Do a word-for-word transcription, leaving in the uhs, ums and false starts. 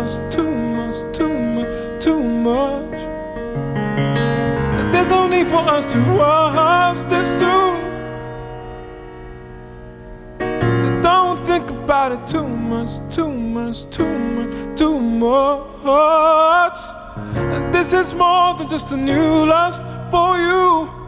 much, too much, too much, too much. And there's no need for us to rush this too. Don't think about it too much, too much, too much, too much. And this is more than just a new lust for you.